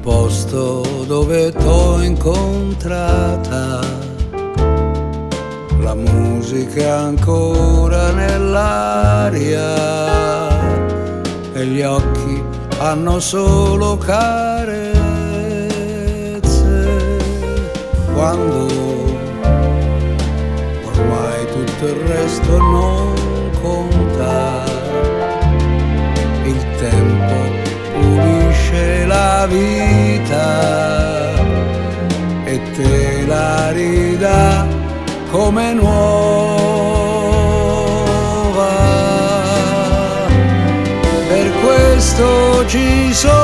posto dove t'ho incontrata, la musica è ancora nell'aria e gli occhi hanno solo carezze. Quando ormai tutto il resto non conta, il tempo pulisce la vita e te la ridà come nuova. Per questo ci sono